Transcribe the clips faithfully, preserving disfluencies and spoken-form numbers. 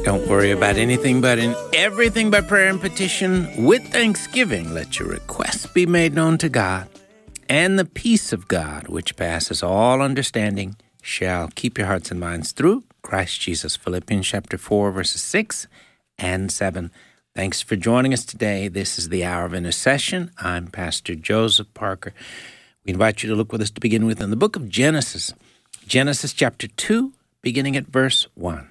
Don't worry about anything but in everything by prayer and petition with thanksgiving. Let your requests be made known to God. And the peace of God, which passes all understanding, shall keep your hearts and minds through Christ Jesus. Philippians chapter four, verses six and seven. Thanks for joining us today. This is the Hour of Intercession. I'm Pastor Joseph Parker. We invite you to look with us to begin with in the book of Genesis. Genesis chapter two, beginning at verse one.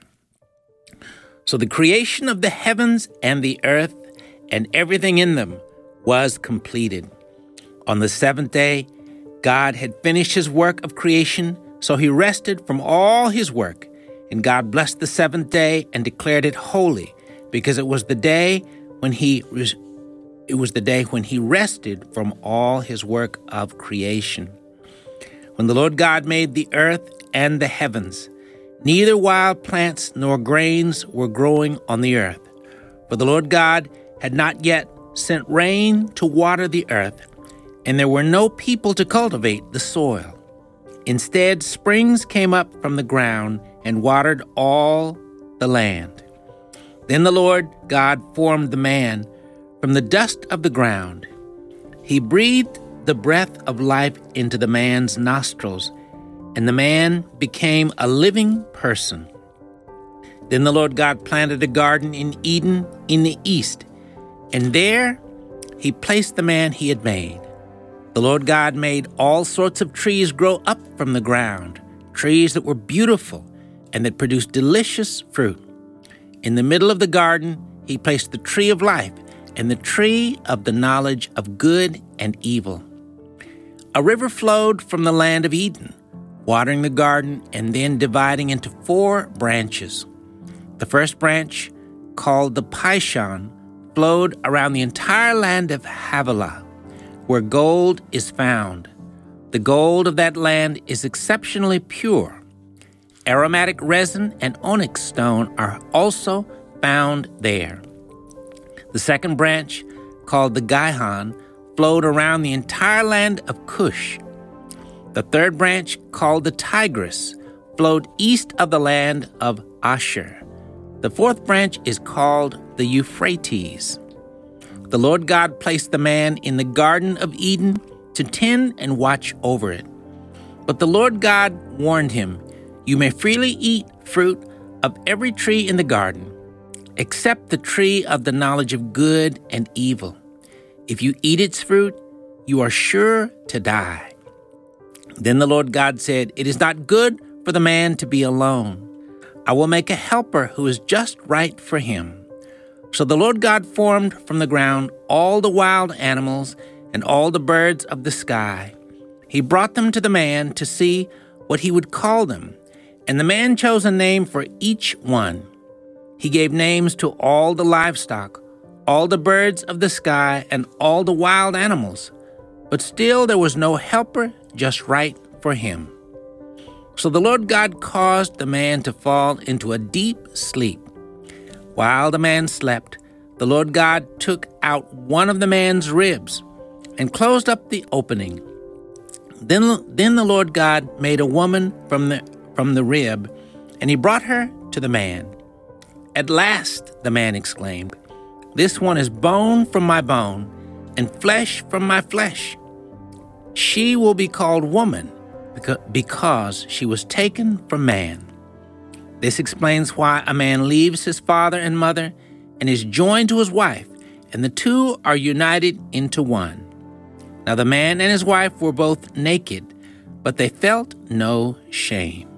So the creation of the heavens and the earth and everything in them was completed. On the seventh day, God had finished his work of creation, so he rested from all his work. And God blessed the seventh day and declared it holy, because it was the day when he it was the day when he rested from all his work of creation. When the Lord God made the earth and the heavens, neither wild plants nor grains were growing on the earth, for the Lord God had not yet sent rain to water the earth, and there were no people to cultivate the soil. Instead, springs came up from the ground and watered all the land. Then the Lord God formed the man from the dust of the ground. He breathed the breath of life into the man's nostrils, and the man became a living person. Then the Lord God planted a garden in Eden in the east, and there he placed the man he had made. The Lord God made all sorts of trees grow up from the ground, trees that were beautiful and that produced delicious fruit. In the middle of the garden, he placed the tree of life and the tree of the knowledge of good and evil. A river flowed from the land of Eden, watering the garden and then dividing into four branches. The first branch, called the Pishon, flowed around the entire land of Havilah, where gold is found. The gold of that land is exceptionally pure. Aromatic resin and onyx stone are also found there. The second branch, called the Gihon, flowed around the entire land of Cush. The third branch, called the Tigris, flowed east of the land of Asher. The fourth branch is called the Euphrates. The Lord God placed the man in the Garden of Eden to tend and watch over it. But the Lord God warned him, "You may freely eat fruit of every tree in the garden, except the tree of the knowledge of good and evil. If you eat its fruit, you are sure to die." Then the Lord God said, "It is not good for the man to be alone. I will make a helper who is just right for him." So the Lord God formed from the ground all the wild animals and all the birds of the sky. He brought them to the man to see what he would call them, and the man chose a name for each one. He gave names to all the livestock, all the birds of the sky, and all the wild animals. But still there was no helper just right for him. So the Lord God caused the man to fall into a deep sleep. While the man slept, the Lord God took out one of the man's ribs and closed up the opening. Then, then the Lord God made a woman from the, from the rib, and he brought her to the man. "At last," the man exclaimed, "this one is bone from my bone and flesh from my flesh. She will be called woman because she was taken from man." This explains why a man leaves his father and mother and is joined to his wife, and the two are united into one. Now the man and his wife were both naked, but they felt no shame.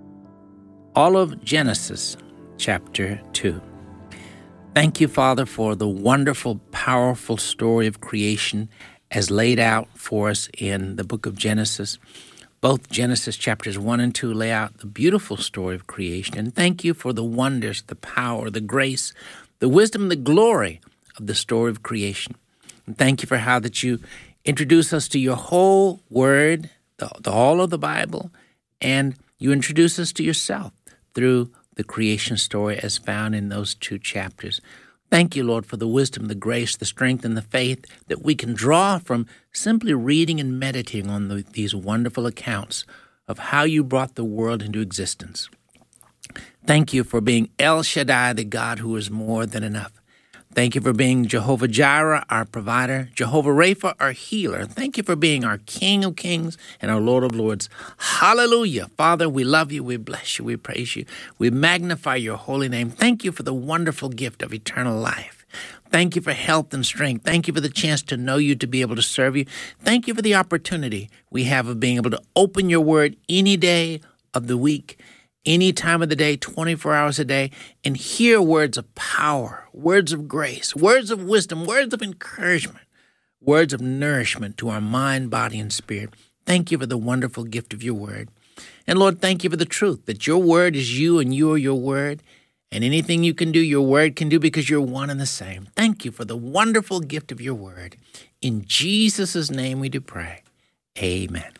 All of Genesis chapter two. Thank you, Father, for the wonderful, powerful story of creation as laid out for us in the book of Genesis. Both Genesis chapters one and two lay out the beautiful story of creation. And thank you for the wonders, the power, the grace, the wisdom, the glory of the story of creation. And thank you for how that you introduce us to your whole word, the, the whole of the Bible, and you introduce us to yourself through the creation story as found in those two chapters. Thank you, Lord, for the wisdom, the grace, the strength, and the faith that we can draw from simply reading and meditating on the, these wonderful accounts of how you brought the world into existence. Thank you for being El Shaddai, the God who is more than enough. Thank you for being Jehovah Jireh, our provider, Jehovah Rapha, our healer. Thank you for being our King of kings and our Lord of lords. Hallelujah. Father, we love you, we bless you, we praise you. We magnify your holy name. Thank you for the wonderful gift of eternal life. Thank you for health and strength. Thank you for the chance to know you, to be able to serve you. Thank you for the opportunity we have of being able to open your word any day of the week, any time of the day, twenty-four hours a day, and hear words of power, words of grace, words of wisdom, words of encouragement, words of nourishment to our mind, body, and spirit. Thank you for the wonderful gift of your word. And Lord, thank you for the truth that your word is you and you are your word. And anything you can do, your word can do, because you're one and the same. Thank you for the wonderful gift of your word. In Jesus' name we do pray. Amen.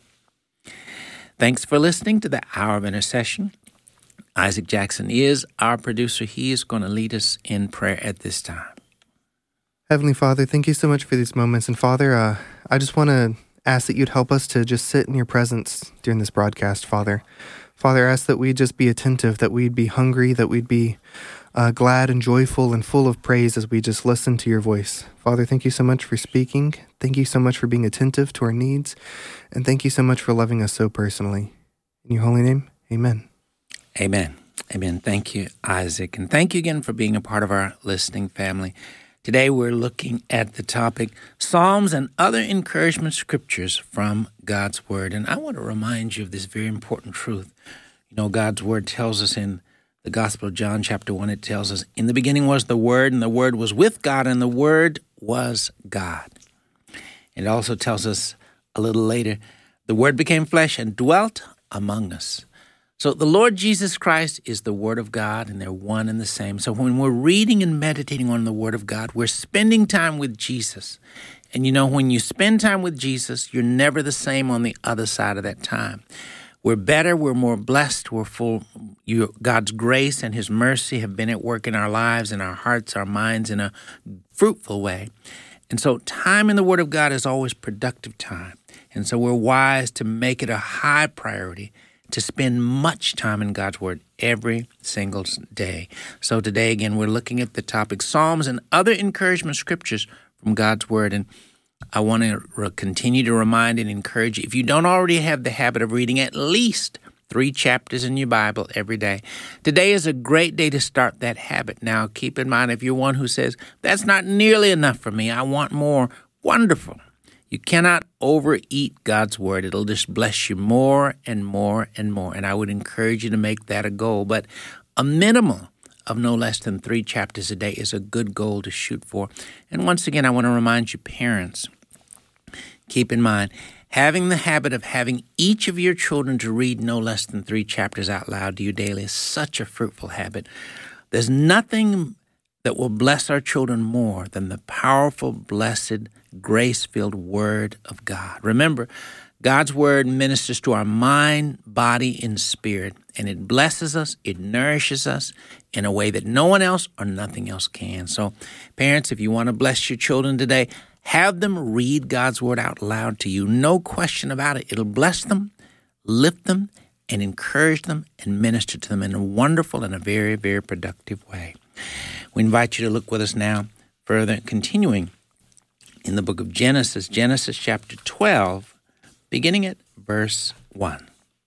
Thanks for listening to the Hour of Intercession. Isaac Jackson is our producer. He is going to lead us in prayer at this time. Heavenly Father, thank you so much for these moments. And Father, uh, I just want to ask that you'd help us to just sit in your presence during this broadcast, Father. Father, I ask that we'd just be attentive, that we'd be hungry, that we'd be uh, glad and joyful and full of praise as we just listen to your voice. Father, thank you so much for speaking. Thank you so much for being attentive to our needs. And thank you so much for loving us so personally. In your holy name, amen. Amen. Amen. Thank you, Isaac. And thank you again for being a part of our listening family. Today we're looking at the topic, Psalms and Other Encouragement Scriptures from God's Word. And I want to remind you of this very important truth. You know, God's Word tells us in the Gospel of John, chapter one, it tells us, in the beginning was the Word, and the Word was with God, and the Word was God. It also tells us a little later, the Word became flesh and dwelt among us. So the Lord Jesus Christ is the Word of God, and they're one and the same. So when we're reading and meditating on the Word of God, we're spending time with Jesus. And you know, when you spend time with Jesus, you're never the same on the other side of that time. We're better, we're more blessed, we're full. You, God's grace and his mercy have been at work in our lives, in our hearts, our minds, in a fruitful way. And so time in the Word of God is always productive time. And so we're wise to make it a high priority to spend much time in God's Word every single day. So today, again, we're looking at the topic, Psalms and Other Encouragement Scriptures from God's Word. And I want to re- continue to remind and encourage you, if you don't already have the habit of reading at least three chapters in your Bible every day, today is a great day to start that habit. Now, keep in mind, if you're one who says, that's not nearly enough for me, I want more, wonderful. You cannot overeat God's Word. It'll just bless you more and more and more. And I would encourage you to make that a goal. But a minimum of no less than three chapters a day is a good goal to shoot for. And once again, I want to remind you, parents, keep in mind, having the habit of having each of your children to read no less than three chapters out loud to you daily is such a fruitful habit. There's nothing that will bless our children more than the powerful, blessed, grace-filled Word of God. Remember, God's Word ministers to our mind, body, and spirit, and it blesses us, it nourishes us in a way that no one else or nothing else can. So, parents, if you want to bless your children today, have them read God's Word out loud to you. No question about it. It'll bless them, lift them, and encourage them and minister to them in a wonderful and a very, very productive way. We invite you to look with us now further, continuing in the book of Genesis, Genesis chapter twelve, beginning at verse one.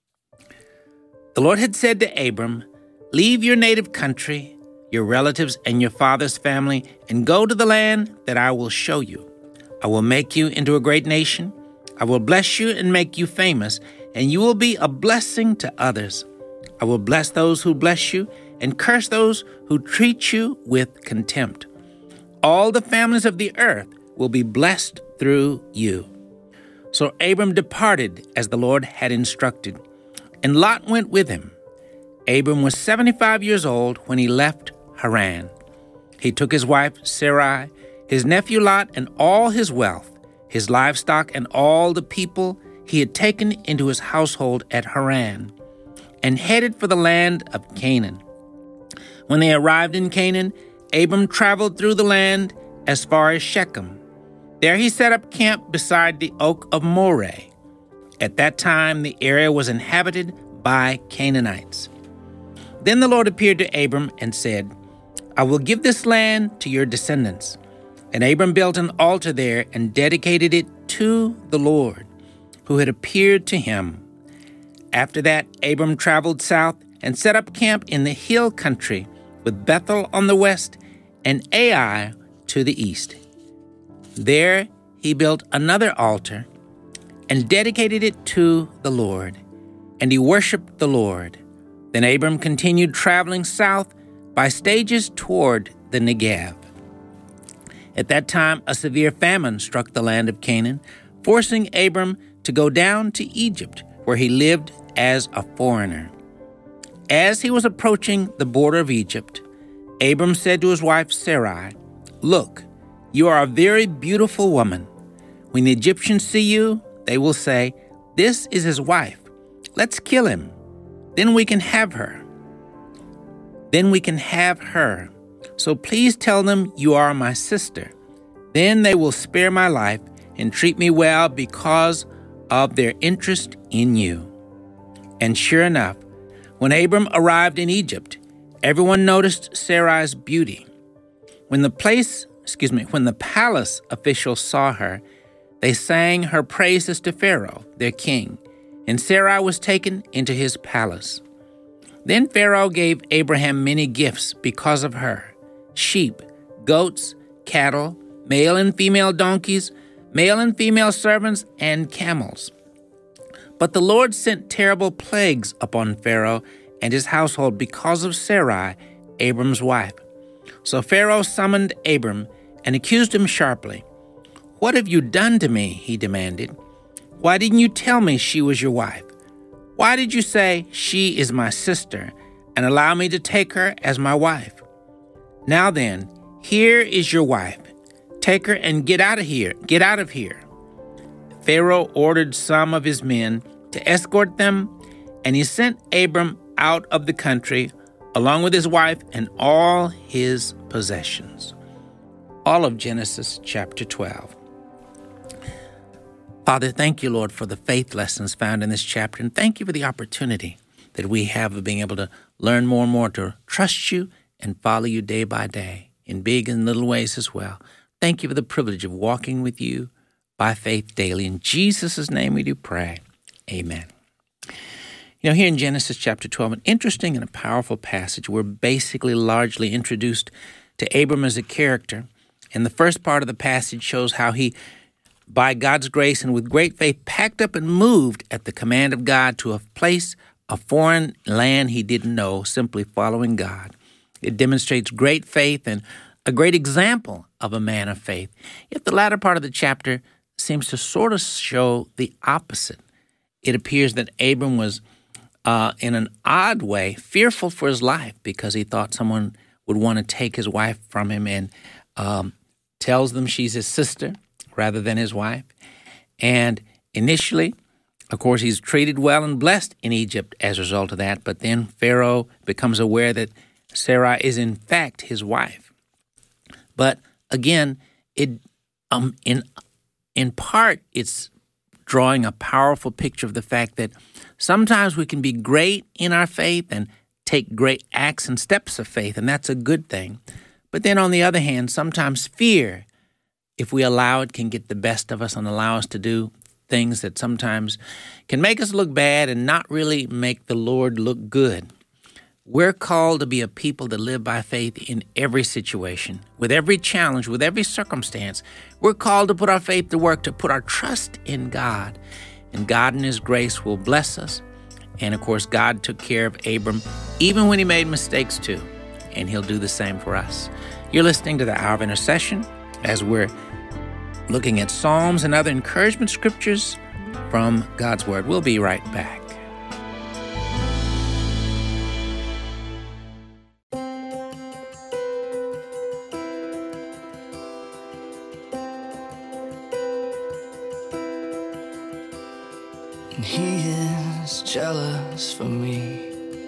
The Lord had said to Abram, leave your native country, your relatives, and your father's family, and go to the land that I will show you. I will make you into a great nation. I will bless you and make you famous, and you will be a blessing to others. I will bless those who bless you, and curse those who treat you with contempt. All the families of the earth will be blessed through you. So Abram departed as the Lord had instructed, and Lot went with him. Abram was seventy-five years old when he left Haran. He took his wife Sarai, his nephew Lot, and all his wealth, his livestock, and all the people he had taken into his household at Haran, and headed for the land of Canaan. When they arrived in Canaan, Abram traveled through the land as far as Shechem. There he set up camp beside the oak of Moreh. At that time, the area was inhabited by Canaanites. Then the Lord appeared to Abram and said, I will give this land to your descendants. And Abram built an altar there and dedicated it to the Lord, who had appeared to him. After that, Abram traveled south and set up camp in the hill country, with Bethel on the west and Ai to the east. There he built another altar and dedicated it to the Lord, and he worshipped the Lord. Then Abram continued traveling south by stages toward the Negev. At that time, a severe famine struck the land of Canaan, forcing Abram to go down to Egypt, where he lived as a foreigner. As he was approaching the border of Egypt, Abram said to his wife Sarai, Look, you are a very beautiful woman. When the Egyptians see you, they will say, This is his wife. Let's kill him. Then we can have her. Then we can have her. So please tell them you are my sister. Then they will spare my life and treat me well because of their interest in you. And sure enough, when Abram arrived in Egypt, everyone noticed Sarai's beauty. When the place, excuse me, when the palace officials saw her, they sang her praises to Pharaoh, their king, and Sarai was taken into his palace. Then Pharaoh gave Abraham many gifts because of her: sheep, goats, cattle, male and female donkeys, male and female servants, and camels. But the Lord sent terrible plagues upon Pharaoh and his household because of Sarai, Abram's wife. So Pharaoh summoned Abram and accused him sharply. What have you done to me? He demanded. Why didn't you tell me she was your wife? Why did you say she is my sister and allow me to take her as my wife? Now then, here is your wife. Take her and get out of here. Get out of here. Pharaoh ordered some of his men to escort them, and he sent Abram out of the country along with his wife and all his possessions. All of Genesis chapter twelve. Father, thank you, Lord, for the faith lessons found in this chapter, and thank you for the opportunity that we have of being able to learn more and more to trust you and follow you day by day, in big and little ways as well. Thank you for the privilege of walking with you by faith daily. In Jesus' name we do pray. Amen. You know, here in Genesis chapter twelve, an interesting and a powerful passage, we're basically largely introduced to Abram as a character. And the first part of the passage shows how he, by God's grace and with great faith, packed up and moved at the command of God to a place, a foreign land he didn't know, simply following God. It demonstrates great faith and a great example of a man of faith. Yet the latter part of the chapter seems to sort of show the opposite. It appears that Abram was, uh, in an odd way, fearful for his life because he thought someone would want to take his wife from him, and um, tells them she's his sister rather than his wife. And initially, of course, he's treated well and blessed in Egypt as a result of that, but then Pharaoh becomes aware that Sarai is in fact his wife. But again, it um, in in part, it's drawing a powerful picture of the fact that sometimes we can be great in our faith and take great acts and steps of faith, and that's a good thing. But then on the other hand, sometimes fear, if we allow it, can get the best of us and allow us to do things that sometimes can make us look bad and not really make the Lord look good. We're called to be a people that live by faith in every situation, with every challenge, with every circumstance. We're called to put our faith to work, to put our trust in God. And God in his grace will bless us. And of course, God took care of Abram, even when he made mistakes too. And he'll do the same for us. You're listening to the Hour of Intercession as we're looking at Psalms and other encouragement scriptures from God's Word. We'll be right back. He is jealous for me.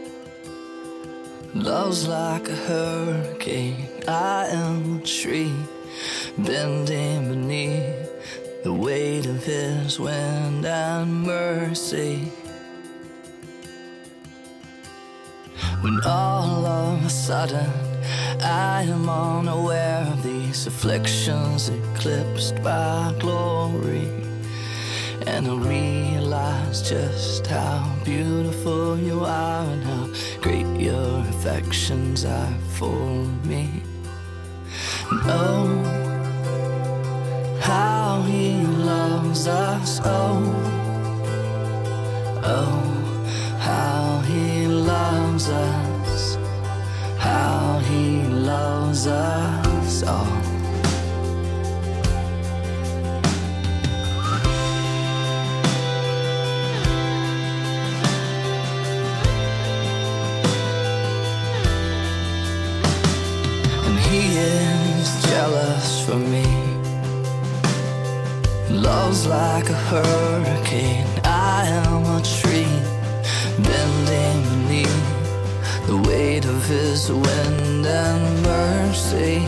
Love's like a hurricane. I am a tree bending beneath the weight of his wind and mercy. when all of a sudden I am unaware of these afflictions eclipsed by glory. And I realize just how beautiful you are and how great your affections are for me. And oh, how he loves us, oh, oh, how he loves us, how he loves us all. He is jealous for me, loves like a hurricane. I am a tree bending beneath the weight of his wind and mercy.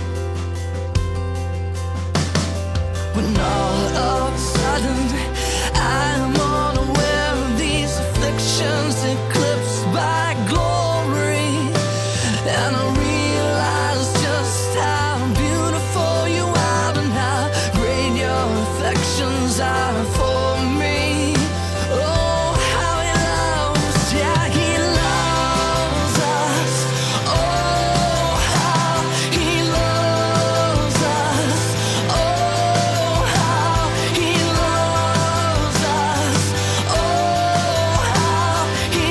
When all of a sudden I am unaware of these afflictions eclipsed by glory, and I realize just how beautiful you are and how great your affections are for me. Oh, how he loves, yeah, he loves us. Oh, how he loves us. Oh, how he loves us. Oh, how he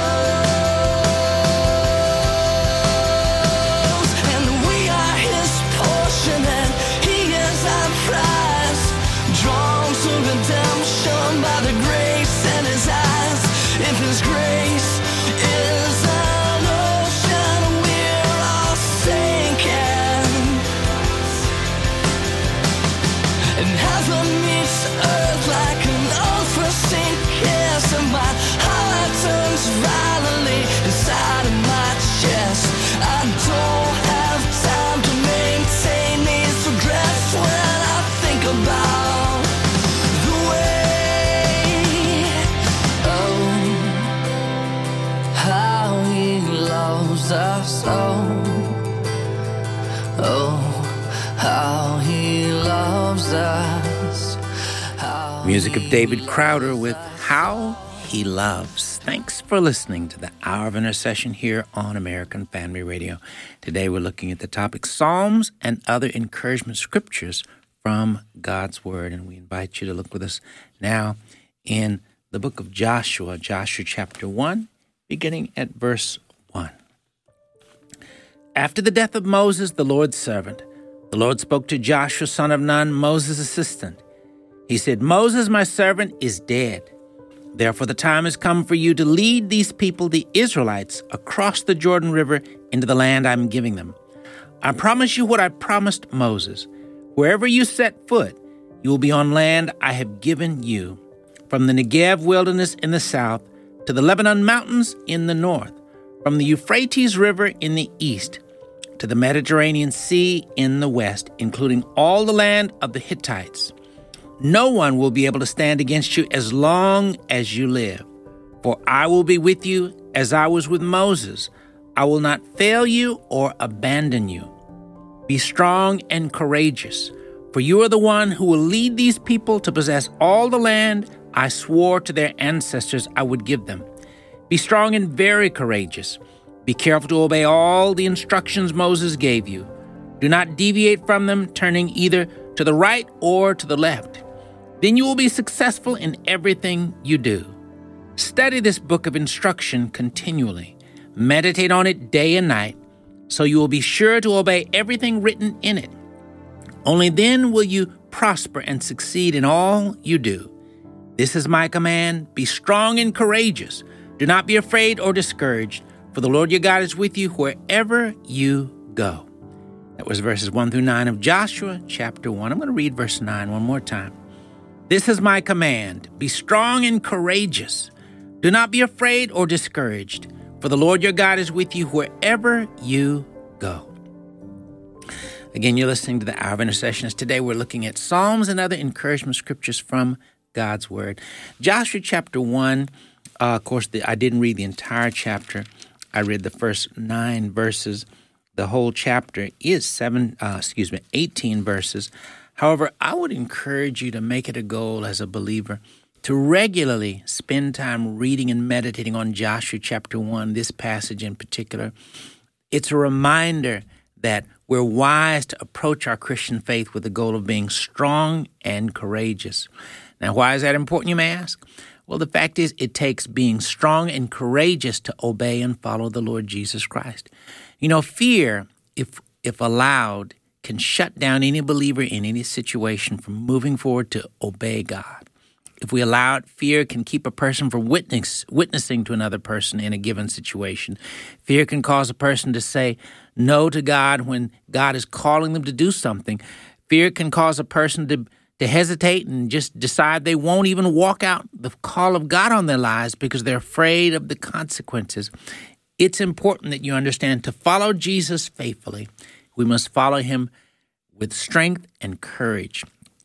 loves. And we are his portion and he is our prize, drawn to redemption by the grace in his eyes. If his grace is an ocean, we're all sinking. And heaven meets earth like an unforeseen kiss, and my heart turns violently inside of my chest. I don't have time to maintain these regrets when I think about the way, oh, how he loves us, oh, oh, how he loves us. How Music of he David Crowder loves with us. How He Loves. Thanks for listening to the Hour of Intercession here on American Family Radio. Today we're looking at the topic Psalms and other encouragement scriptures from God's Word. And we invite you to look with us now in the book of Joshua, Joshua chapter one, beginning at verse one. After the death of Moses, the Lord's servant, the Lord spoke to Joshua, son of Nun, Moses' assistant. He said, Moses, my servant, is dead. Therefore, the time has come for you to lead these people, the Israelites, across the Jordan River into the land I'm giving them. I promise you what I promised Moses. Wherever you set foot, you will be on land I have given you, from the Negev wilderness in the south to the Lebanon mountains in the north, from the Euphrates River in the east to the Mediterranean Sea in the west, including all the land of the Hittites. No one will be able to stand against you as long as you live. For I will be with you as I was with Moses. I will not fail you or abandon you. Be strong and courageous, for you are the one who will lead these people to possess all the land I swore to their ancestors I would give them. Be strong and very courageous. Be careful to obey all the instructions Moses gave you. Do not deviate from them, turning either to the right or to the left. Then you will be successful in everything you do. Study this book of instruction continually. Meditate on it day and night, so you will be sure to obey everything written in it. Only then will you prosper and succeed in all you do. This is my command. Be strong and courageous. Do not be afraid or discouraged, for the Lord your God is with you wherever you go. That was verses one through nine of Joshua chapter one. I'm going to read verse nine one more time. This is my command. Be strong and courageous. Do not be afraid or discouraged, for the Lord your God is with you wherever you go. Again, you're listening to the Hour of Intercessions. Today we're looking at Psalms and other encouragement scriptures from God's Word. Joshua chapter one, uh, of course, the, I didn't read the entire chapter. I read the first nine verses. The whole chapter is seven, uh, excuse me, eighteen verses. However, I would encourage you to make it a goal as a believer to regularly spend time reading and meditating on Joshua chapter one, this passage in particular. It's a reminder that we're wise to approach our Christian faith with the goal of being strong and courageous. Now, why is that important, you may ask? Well, the fact is it takes being strong and courageous to obey and follow the Lord Jesus Christ. You know, fear, if if allowed, can shut down any believer in any situation from moving forward to obey God. If we allow it, fear can keep a person from witness, witnessing to another person in a given situation. Fear can cause a person to say no to God when God is calling them to do something. Fear can cause a person to to hesitate and just decide they won't even walk out the call of God on their lives because they're afraid of the consequences. It's important that you understand to follow Jesus faithfully, we must follow him with strength and courage.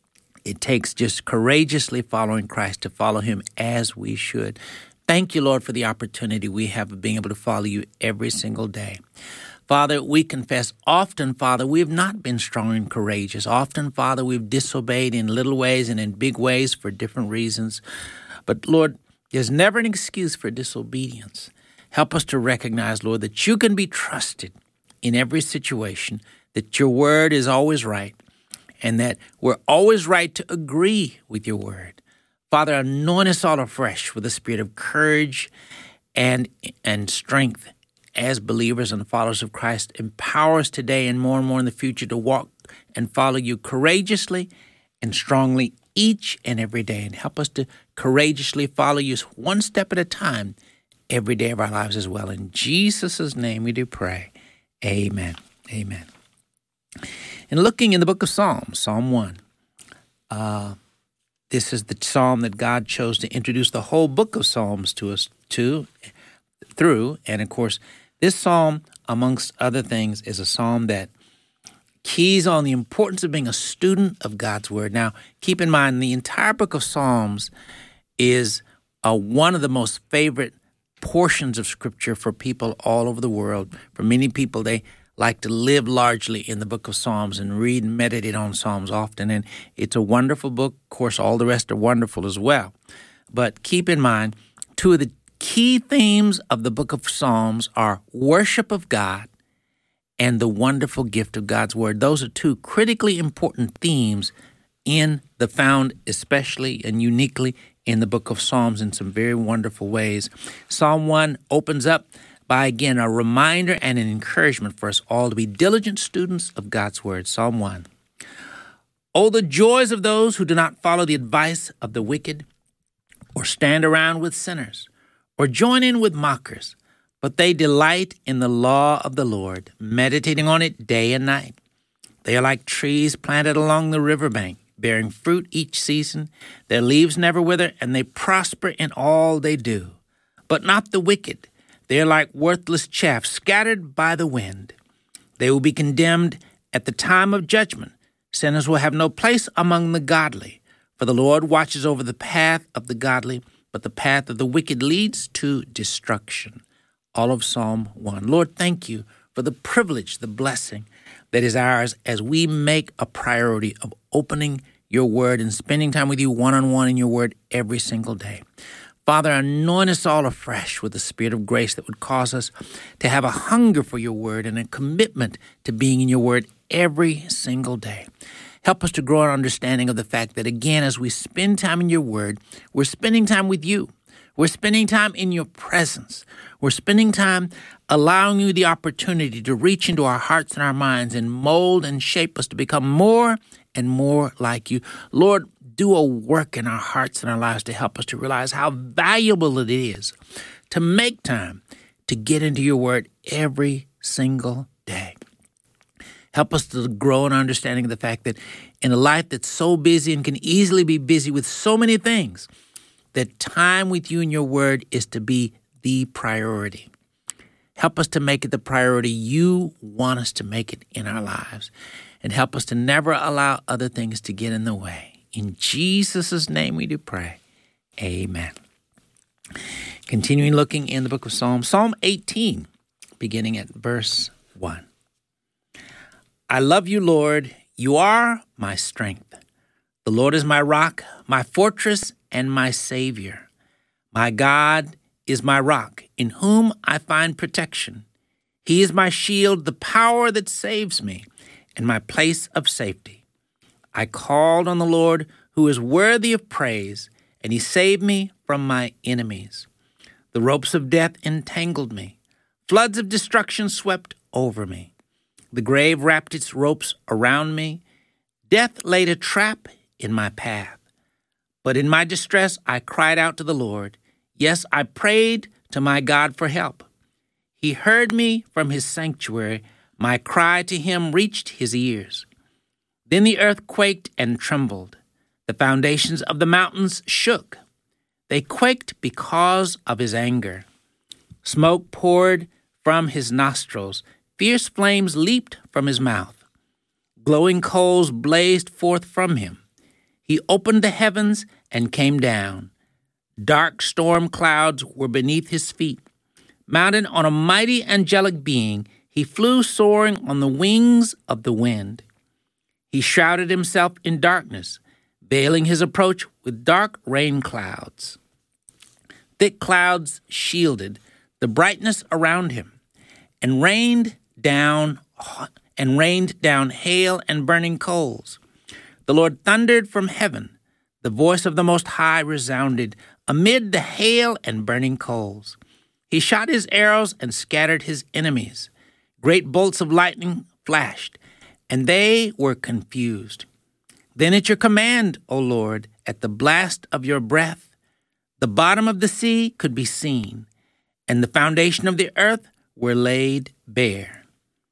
It takes just courageously following Christ to follow him as we should. Thank you, Lord, for the opportunity we have of being able to follow you every single day. Father, we confess often, Father, we have not been strong and courageous. Often, Father, we've disobeyed in little ways and in big ways for different reasons. But, Lord, there's never an excuse for disobedience. Help us to recognize, Lord, that you can be trusted in every situation, that your word is always right, and that we're always right to agree with your word. Father, anoint us all afresh with the spirit of courage and, and strength as believers and followers of Christ. Empower us today and more and more in the future to walk and follow you courageously and strongly each and every day. And help us to courageously follow you one step at a time every day of our lives as well. In Jesus' name we do pray. Amen. Amen. And looking in the book of Psalms, Psalm one, uh, this is the psalm that God chose to introduce the whole book of Psalms to us to, through. And of course, this psalm, amongst other things, is a psalm that keys on the importance of being a student of God's word. Now, keep in mind, the entire book of Psalms is uh, one of the most favorite portions of Scripture for people all over the world. For many people, they like to live largely in the book of Psalms and read and meditate on Psalms often. And it's a wonderful book. Of course, all the rest are wonderful as well. But keep in mind, two of the key themes of the book of Psalms are worship of God and the wonderful gift of God's word. Those are two critically important themes in the found especially and uniquely in the book of Psalms in some very wonderful ways. Psalm one opens up by, again, a reminder and an encouragement for us all to be diligent students of God's word. Psalm one. Oh, the joys of those who do not follow the advice of the wicked or stand around with sinners or join in with mockers, but they delight in the law of the Lord, meditating on it day and night. They are like trees planted along the riverbank, bearing fruit each season. Their leaves never wither, and they prosper in all they do. But not the wicked. They are like worthless chaff scattered by the wind. They will be condemned at the time of judgment. Sinners will have no place among the godly, for the Lord watches over the path of the godly, but the path of the wicked leads to destruction. All of Psalm one. Lord, thank you for the privilege, the blessing that is ours as we make a priority of opening your word and spending time with you one-on-one in your word every single day. Father, anoint us all afresh with the spirit of grace that would cause us to have a hunger for your word and a commitment to being in your word every single day. Help us to grow our understanding of the fact that, again, as we spend time in your word, we're spending time with you. We're spending time in your presence. We're spending time allowing you the opportunity to reach into our hearts and our minds and mold and shape us to become more and more like you. Lord, do a work in our hearts and our lives to help us to realize how valuable it is to make time to get into your word every single day. Help us to grow in our understanding of the fact that in a life that's so busy and can easily be busy with so many things, that time with you and your word is to be the priority. Help us to make it the priority you want us to make it in our lives. And help us to never allow other things to get in the way. In Jesus' name we do pray. Amen. Continuing looking in the book of Psalms, Psalm eighteen beginning at verse one. I love you, Lord. You are my strength. The Lord is my rock, my fortress, and my Savior. My God is my rock, in whom I find protection. He is my shield, the power that saves me, and my place of safety. I called on the Lord, who is worthy of praise, and he saved me from my enemies. The ropes of death entangled me. Floods of destruction swept over me. The grave wrapped its ropes around me. Death laid a trap in my path. But in my distress, I cried out to the Lord. Yes, I prayed to my God for help. He heard me from his sanctuary. My cry to him reached his ears. Then the earth quaked and trembled. The foundations of the mountains shook. They quaked because of his anger. Smoke poured from his nostrils. Fierce flames leaped from his mouth. Glowing coals blazed forth from him. He opened the heavens and came down. Dark storm clouds were beneath his feet. Mounted on a mighty angelic being, he flew soaring on the wings of the wind. He shrouded himself in darkness, veiling his approach with dark rain clouds. Thick clouds shielded the brightness around him, and rained down and rained down hail and burning coals. The Lord thundered from heaven. The voice of the Most High resounded amid the hail and burning coals. He shot his arrows and scattered his enemies. Great bolts of lightning flashed, and they were confused. Then at your command, O Lord, at the blast of your breath, the bottom of the sea could be seen, and the foundation of the earth were laid bare.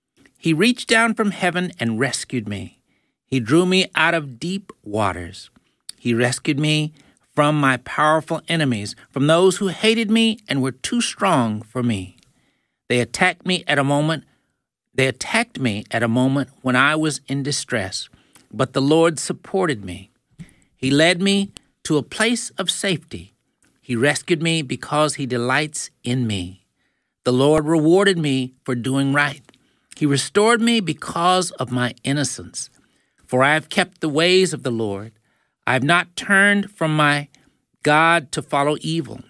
He reached down from heaven and rescued me. He drew me out of deep waters. He rescued me from my powerful enemies, from those who hated me and were too strong for me. They attacked me at a moment. They attacked me at a moment when I was in distress, but the Lord supported me. He led me to a place of safety. He rescued me because he delights in me. The Lord rewarded me for doing right. He restored me because of my innocence. For I have kept the ways of the Lord. I have not turned from my God to follow evil.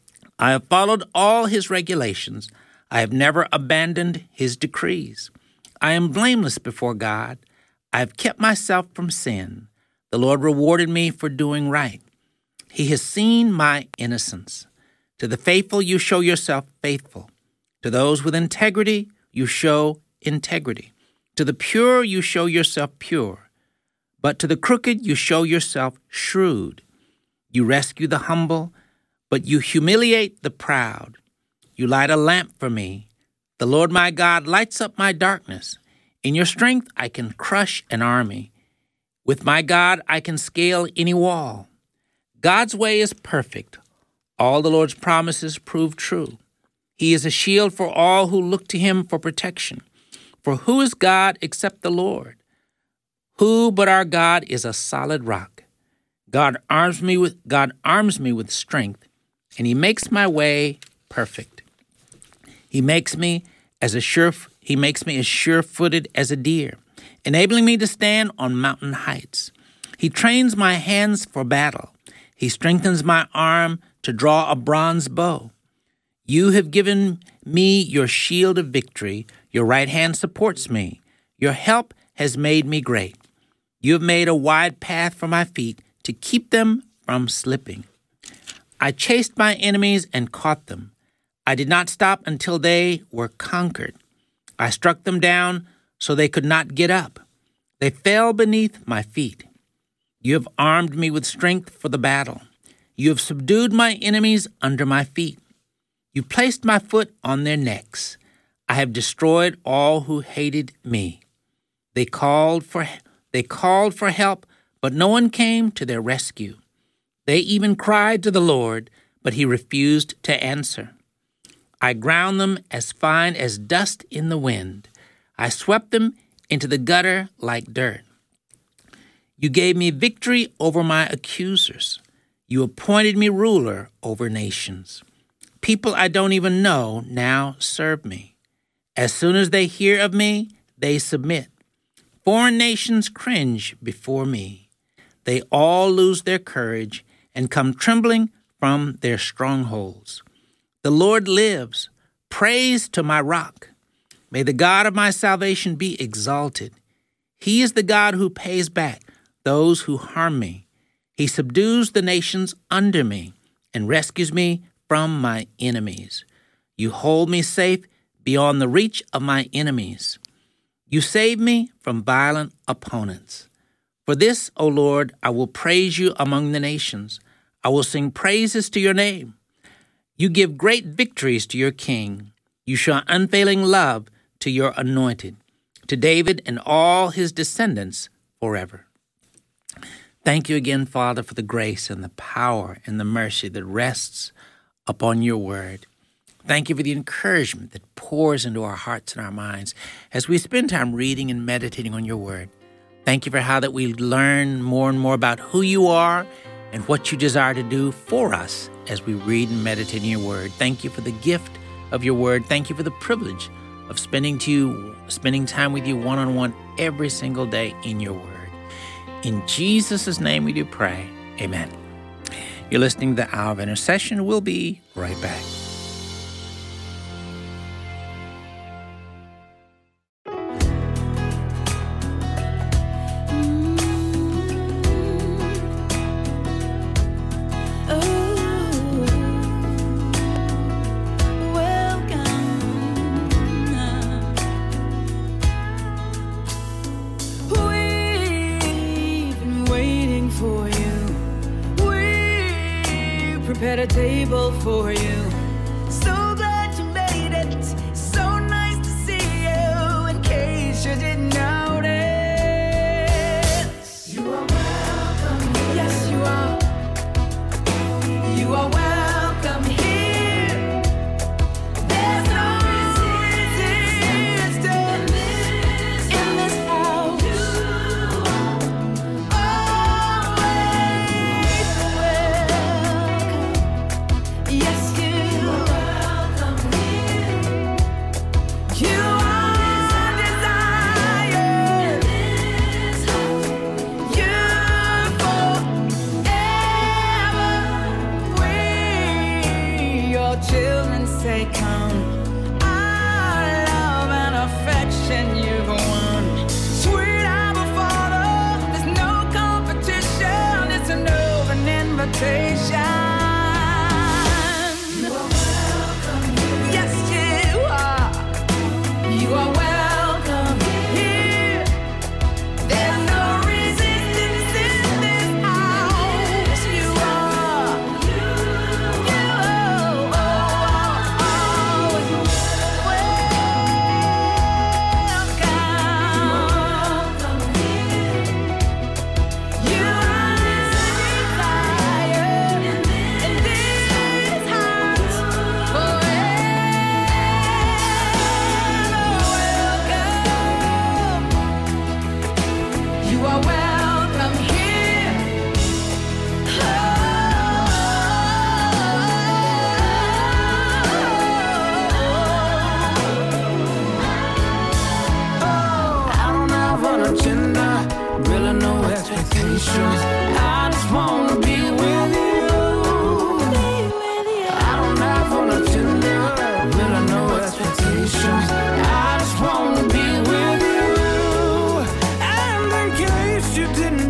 I have followed all his regulations. I have never abandoned his decrees. I am blameless before God. I have kept myself from sin. The Lord rewarded me for doing right. He has seen my innocence. To the faithful you show yourself faithful. To those with integrity you show integrity. To the pure you show yourself pure. But to the crooked you show yourself shrewd. You rescue the humble, but you humiliate the proud. You light a lamp for me. The Lord my God lights up my darkness. In your strength I can crush an army. With my God I can scale any wall. God's way is perfect. All the Lord's promises prove true. He is a shield for all who look to him for protection. For who is God except the Lord? Who but our God is a solid rock? God arms me with God arms me with strength, and he makes my way perfect. He makes me as a sure he makes me as sure-footed as a deer, enabling me to stand on mountain heights. He trains my hands for battle. He strengthens my arm to draw a bronze bow. You have given me your shield of victory. Your right hand supports me. Your help has made me great. You have made a wide path for my feet to keep them from slipping. I chased my enemies and caught them. I did not stop until they were conquered. I struck them down so they could not get up. They fell beneath my feet. You have armed me with strength for the battle. You have subdued my enemies under my feet. You placed my foot on their necks. I have destroyed all who hated me. They called for they called for help, but no one came to their rescue. They even cried to the Lord, but he refused to answer. I ground them as fine as dust in the wind. I swept them into the gutter like dirt. You gave me victory over my accusers. You appointed me ruler over nations. People I don't even know now serve me. As soon as they hear of me, they submit. Foreign nations cringe before me. They all lose their courage and come trembling from their strongholds. The Lord lives. Praise to my rock. May the God of my salvation be exalted. He is the God who pays back those who harm me. He subdues the nations under me and rescues me from my enemies. You hold me safe beyond the reach of my enemies. You save me from violent opponents. For this, O Lord, I will praise you among the nations. I will sing praises to your name. You give great victories to your king. You show unfailing love to your anointed, to David and all his descendants forever. Thank you again, Father, for the grace and the power and the mercy that rests upon your word. Thank you for the encouragement that pours into our hearts and our minds as we spend time reading and meditating on your word. Thank you for how that we learn more and more about who you are and what you desire to do for us as we read and meditate on your word. Thank you for the gift of your word. Thank you for the privilege of spending to you, spending time with you one-on-one every single day in your word. In Jesus' name we do pray. Amen. You're listening to the Hour of Intercession. We'll be right back. Prepared a table for you. So glad you made it. So nice to see you. In case you didn't notice, you are welcome here. Yes, you are. You are welcome here. There's no resistance in this, in this house. You are always welcome. Yes, you are welcome here. You are desired in this house. You're forever free. Your children say, "Come." Our love and affection you've won. Sweet Abba Father, there's no competition. It's an open invitation. Yes, you are. You are welcome here. There's no resistance in this house. You are. You are always welcome here. You are desired in this house. Forever welcome. You are welcome here. I don't have an agenda, really no expectations. I just wanna be with you. I don't have an agenda, really no expectations. I just wanna be with you. And in case you didn't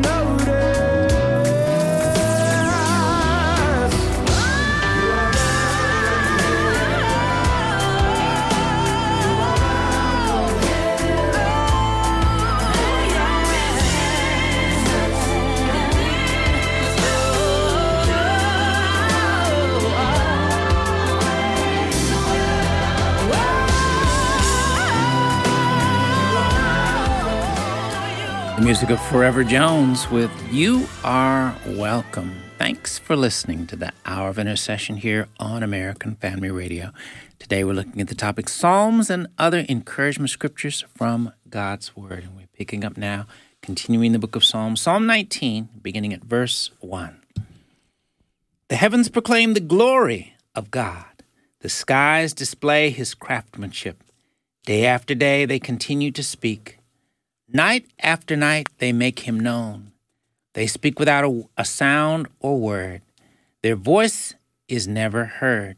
The music of Forever Jones with You Are Welcome. Thanks for listening to the Hour of Intercession here on American Family Radio. Today we're looking at the topic Psalms and other encouragement scriptures from God's Word. And we're picking up now, continuing the book of Psalms, Psalm nineteen, beginning at verse one. The heavens proclaim the glory of God. The skies display his craftsmanship. Day after day they continue to speak. Night after night they make him known. They speak without a, a sound or word. Their voice is never heard.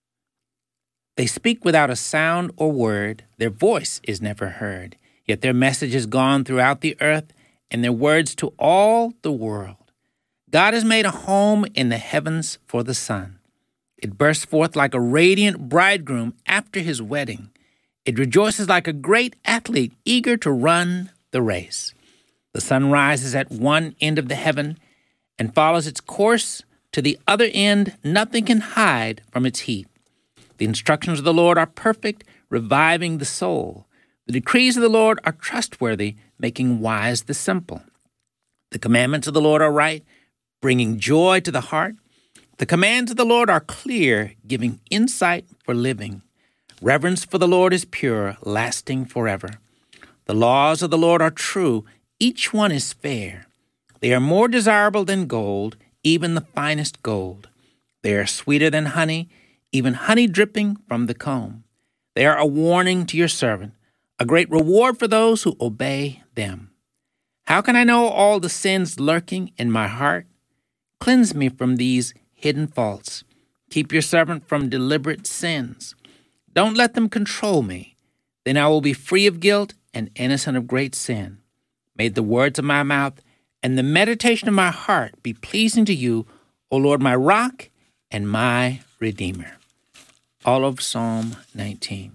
They speak without a sound or word. Their voice is never heard. Yet their message has gone throughout the earth, and their words to all the world. God has made a home in the heavens for the sun. It bursts forth like a radiant bridegroom after his wedding. It rejoices like a great athlete eager to run the race. The sun rises at one end of the heaven and follows its course to the other end. Nothing can hide from its heat. The instructions of the Lord are perfect, reviving the soul. The decrees of the Lord are trustworthy, making wise the simple. The commandments of the Lord are right, bringing joy to the heart. The commands of the Lord are clear, giving insight for living. Reverence for the Lord is pure, lasting forever. The laws of the Lord are true, each one is fair. They are more desirable than gold, even the finest gold. They are sweeter than honey, even honey dripping from the comb. They are a warning to your servant, a great reward for those who obey them. How can I know all the sins lurking in my heart? Cleanse me from these hidden faults. Keep your servant from deliberate sins. Don't let them control me. Then I will be free of guilt and innocent of great sin. May the words of my mouth and the meditation of my heart be pleasing to you, O Lord, my rock and my redeemer. All of Psalm nineteen.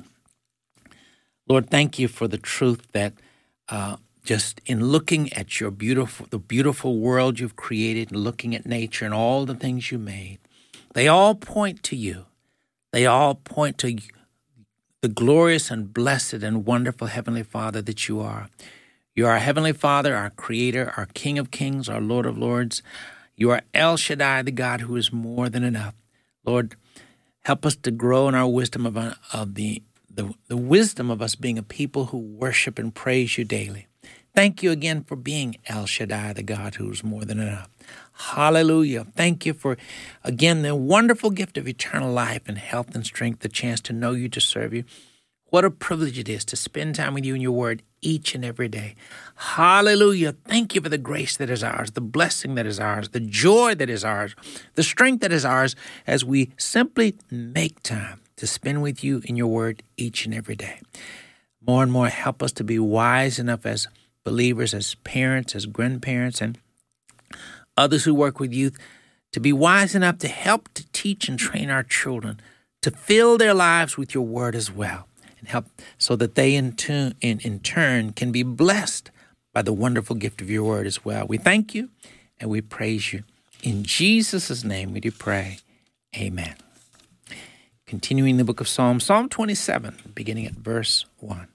Lord, thank you for the truth that uh, just in looking at your beautiful, the beautiful world you've created, and looking at nature and all the things you made, they all point to you. They all point to the glorious and blessed and wonderful Heavenly Father that you are. You are our Heavenly Father, our Creator, our King of Kings, our Lord of Lords. You are El Shaddai, the God who is more than enough. Lord, help us to grow in our wisdom of, of the, the, the wisdom of us being a people who worship and praise you daily. Thank you again for being El Shaddai, the God who is more than enough. Hallelujah. Thank you for, again, the wonderful gift of eternal life and health and strength, the chance to know you, to serve you. What a privilege it is to spend time with you in your word each and every day. Hallelujah. Thank you for the grace that is ours, the blessing that is ours, the joy that is ours, the strength that is ours as we simply make time to spend with you in your word each and every day. More and more, help us to be wise enough as believers, as parents, as grandparents, and others who work with youth, to be wise enough to help to teach and train our children to fill their lives with your word as well, and help so that they in, turn, in, in turn can be blessed by the wonderful gift of your word as well. We thank you and we praise you. In Jesus' name we do pray. Amen. Continuing the book of Psalms, Psalm twenty-seven, beginning at verse one.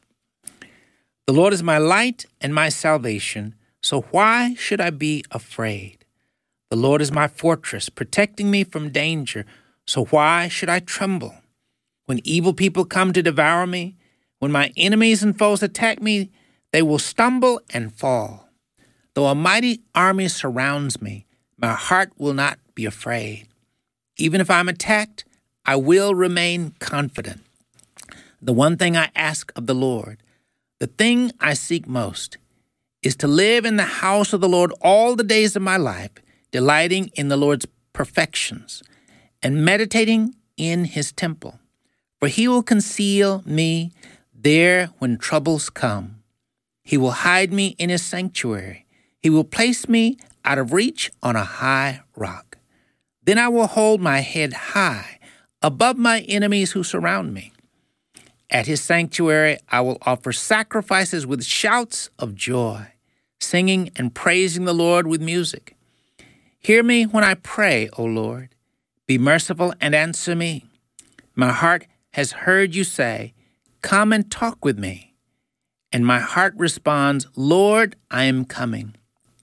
The Lord is my light and my salvation, so why should I be afraid? The Lord is my fortress, protecting me from danger, so why should I tremble? When evil people come to devour me, when my enemies and foes attack me, they will stumble and fall. Though a mighty army surrounds me, my heart will not be afraid. Even if I'm attacked, I will remain confident. The one thing I ask of the Lord, the thing I seek most, is to live in the house of the Lord all the days of my life, delighting in the Lord's perfections and meditating in his temple. For he will conceal me there when troubles come. He will hide me in his sanctuary. He will place me out of reach on a high rock. Then I will hold my head high above my enemies who surround me. At his sanctuary, I will offer sacrifices with shouts of joy, singing and praising the Lord with music. Hear me when I pray, O Lord. Be merciful and answer me. My heart has heard you say, "Come and talk with me." And my heart responds, "Lord, I am coming."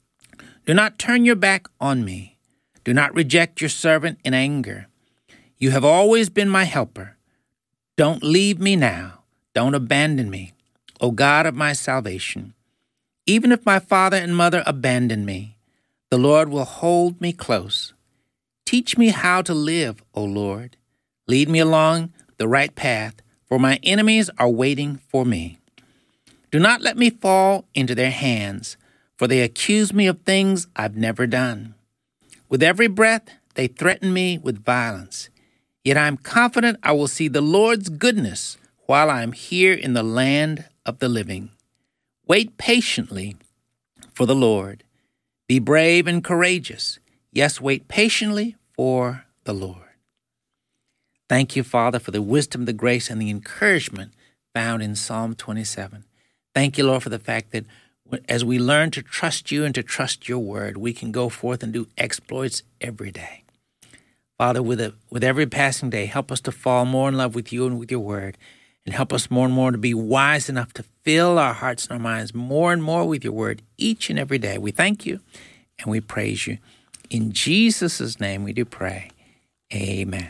Do not turn your back on me. Do not reject your servant in anger. You have always been my helper. Don't leave me now. Don't abandon me, O God of my salvation. Even if my father and mother abandon me, the Lord will hold me close. Teach me how to live, O Lord. Lead me along the right path for my enemies are waiting for me. Do not let me fall into their hands, for they accuse me of things I've never done. With every breath, they threaten me with violence. Yet I am confident I will see the Lord's goodness while I am here in the land of the living. Wait patiently for the Lord. Be brave and courageous. Yes, wait patiently for the Lord. Thank you, Father, for the wisdom, the grace, and the encouragement found in Psalm twenty-seven. Thank you, Lord, for the fact that as we learn to trust you and to trust your word, we can go forth and do exploits every day. Father, with a, with every passing day, help us to fall more in love with you and with your word, and help us more and more to be wise enough to fill our hearts and our minds more and more with your word each and every day. We thank you and we praise you. In Jesus' name we do pray. Amen.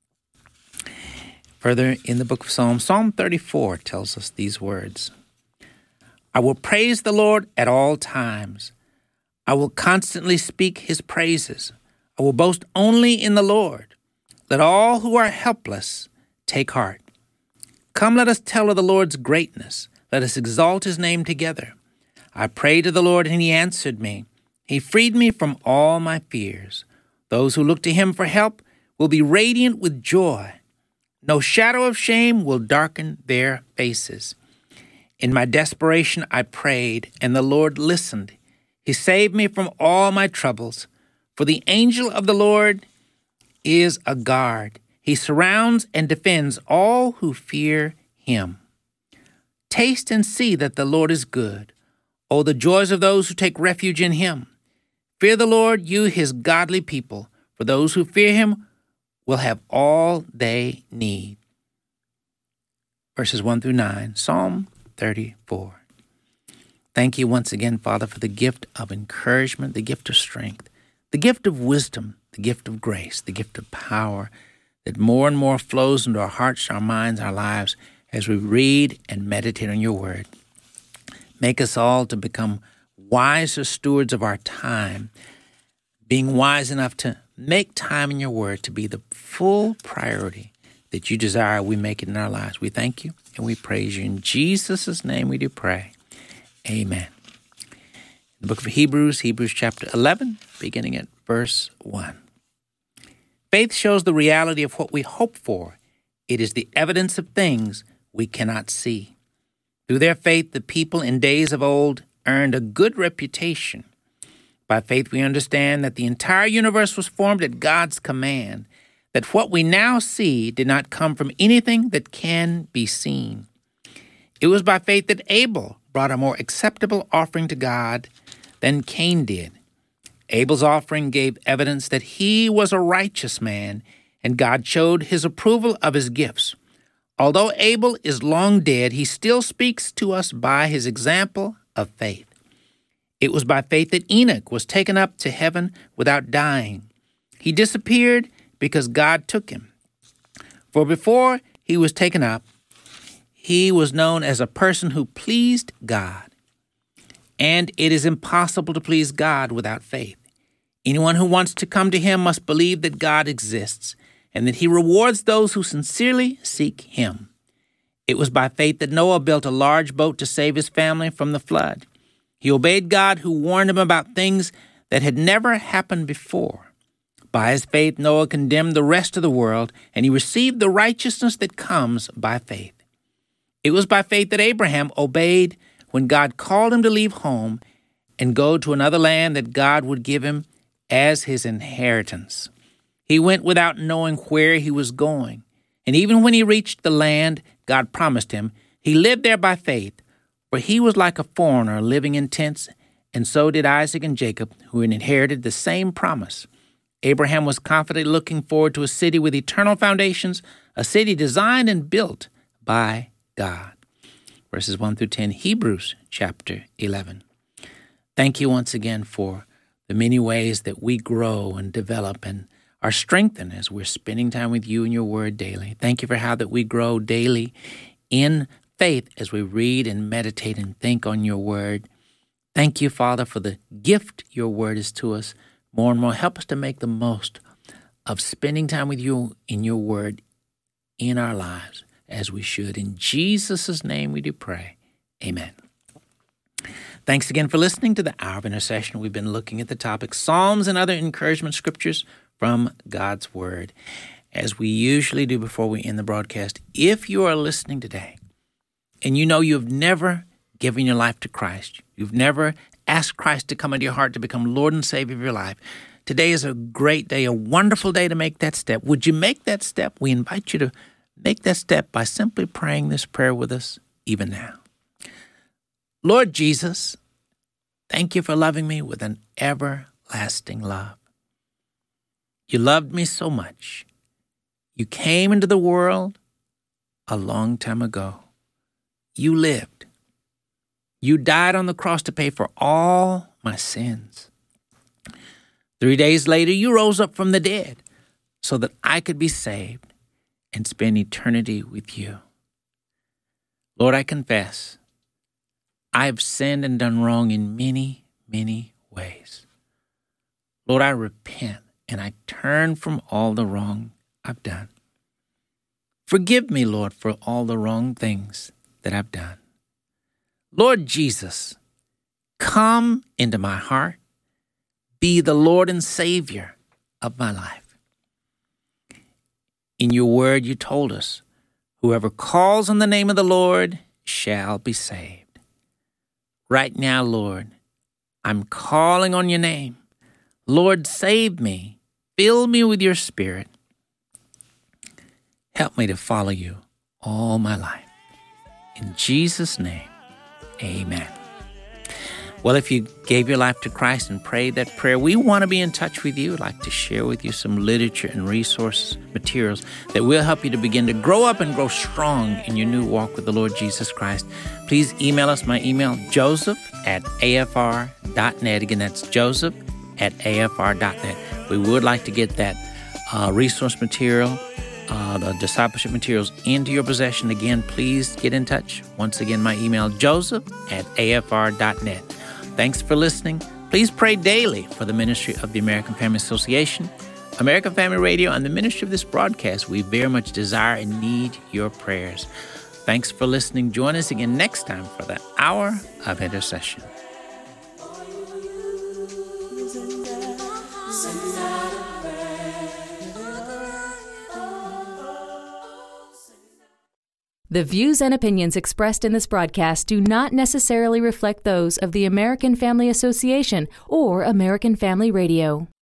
Further in the book of Psalms, Psalm thirty-four tells us these words. I will praise the Lord at all times. I will constantly speak his praises. I will boast only in the Lord. Let all who are helpless take heart. Come, let us tell of the Lord's greatness. Let us exalt his name together. I prayed to the Lord, and he answered me. He freed me from all my fears. Those who look to him for help will be radiant with joy. No shadow of shame will darken their faces. In my desperation, I prayed, and the Lord listened. He saved me from all my troubles. For the angel of the Lord is a guard. He surrounds and defends all who fear him. Taste and see that the Lord is good. Oh, the joys of those who take refuge in him. Fear the Lord, you his godly people, for those who fear him will have all they need. Verses one through nine, Psalm thirty-four. Thank you once again, Father, for the gift of encouragement, the gift of strength, the gift of wisdom, the gift of grace, the gift of power that more and more flows into our hearts, our minds, our lives as we read and meditate on your word. Make us all to become wiser stewards of our time, being wise enough to make time in your word to be the full priority that you desire we make it in our lives. We thank you and we praise you. In Jesus' name we do pray. Amen. The book of Hebrews, Hebrews chapter eleven, beginning at verse one. Faith shows the reality of what we hope for. It is the evidence of things we cannot see. Through their faith, the people in days of old earned a good reputation. By faith, we understand that the entire universe was formed at God's command, that what we now see did not come from anything that can be seen. It was by faith that Abel brought a more acceptable offering to God than Cain did. Abel's offering gave evidence that he was a righteous man, and God showed his approval of his gifts. Although Abel is long dead, he still speaks to us by his example of faith. It was by faith that Enoch was taken up to heaven without dying. He disappeared because God took him. For before he was taken up, he was known as a person who pleased God. And it is impossible to please God without faith. Anyone who wants to come to him must believe that God exists and that he rewards those who sincerely seek him. It was by faith that Noah built a large boat to save his family from the flood. He obeyed God, who warned him about things that had never happened before. By his faith, Noah condemned the rest of the world, and he received the righteousness that comes by faith. It was by faith that Abraham obeyed when God called him to leave home and go to another land that God would give him as his inheritance. He went without knowing where he was going, and even when he reached the land God promised him, he lived there by faith, for he was like a foreigner living in tents, and so did Isaac and Jacob, who had inherited the same promise. Abraham was confidently looking forward to a city with eternal foundations, a city designed and built by God. Verses one through ten, Hebrews chapter eleven. Thank you once again for the many ways that we grow and develop and are strengthened as we're spending time with you and your word daily. Thank you for how that we grow daily in faith as we read and meditate and think on your word. Thank you, Father, for the gift your word is to us. More and more, help us to make the most of spending time with you in your word in our lives as we should. In Jesus' name we do pray. Amen. Thanks again for listening to the Hour of Intercession. We've been looking at the topic Psalms and other encouragement scriptures from God's Word. As we usually do before we end the broadcast, if you are listening today and you know you've never given your life to Christ, you've never asked Christ to come into your heart to become Lord and Savior of your life, today is a great day, a wonderful day to make that step. Would you make that step? We invite you to make that step by simply praying this prayer with us even now. Lord Jesus, thank you for loving me with an everlasting love. You loved me so much. You came into the world a long time ago. You lived. You died on the cross to pay for all my sins. Three days later, you rose up from the dead so that I could be saved and spend eternity with you. Lord, I confess, I have sinned and done wrong in many, many ways. Lord, I repent and I turn from all the wrong I've done. Forgive me, Lord, for all the wrong things that I've done. Lord Jesus, come into my heart. Be the Lord and Savior of my life. In your word, you told us, whoever calls on the name of the Lord shall be saved. Right now, Lord, I'm calling on your name. Lord, save me. Fill me with your Spirit. Help me to follow you all my life. In Jesus' name, amen. Well, if you gave your life to Christ and prayed that prayer, we want to be in touch with you. I'd like to share with you some literature and resource materials that will help you to begin to grow up and grow strong in your new walk with the Lord Jesus Christ. Please email us. My email, joseph at a f r dot net. Again, that's joseph at a f r dot net. We would like to get that uh, resource material, uh, the discipleship materials into your possession. Again, please get in touch. Once again, my email, joseph at a f r dot net. Thanks for listening. Please pray daily for the ministry of the American Family Association, American Family Radio, and the ministry of this broadcast. We very much desire and need your prayers. Thanks for listening. Join us again next time for the Hour of Intercession. The views and opinions expressed in this broadcast do not necessarily reflect those of the American Family Association or American Family Radio.